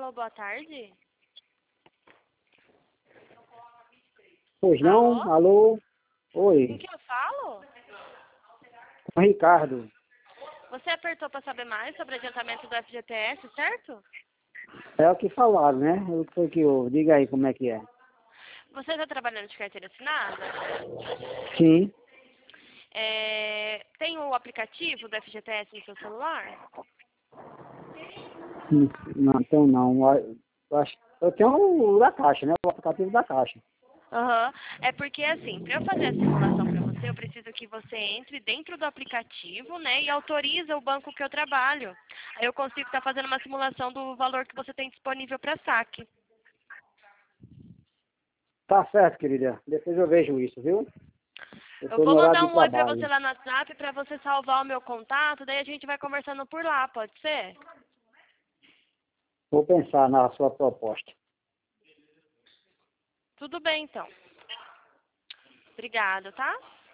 Alô, boa tarde. Pois não? Alô? Alô? Com Oi, quem eu falo? com o Ricardo. Você apertou para saber mais sobre o adiantamento do FGTS, certo? É o que falaram, né? O que foi que houve? Diga aí como é que é. Você está trabalhando de carteira assinada? Sim. Tem o aplicativo do FGTS no seu celular? Não, então não. Eu tenho o da Caixa, né? O aplicativo da Caixa. Aham. É porque, assim, para eu fazer a simulação para você, eu preciso que você entre dentro do aplicativo, né, e autorize o banco que eu trabalho. Aí eu consigo estar fazendo uma simulação do valor que você tem disponível para saque. Tá certo, querida. Depois eu vejo isso, viu? Eu Eu tô no vou horário mandar de um oi para você trabalho. lá no WhatsApp para você salvar o meu contato, daí a gente vai conversando por lá, pode ser? Vou pensar na sua proposta. Tudo bem, então. Obrigada, tá?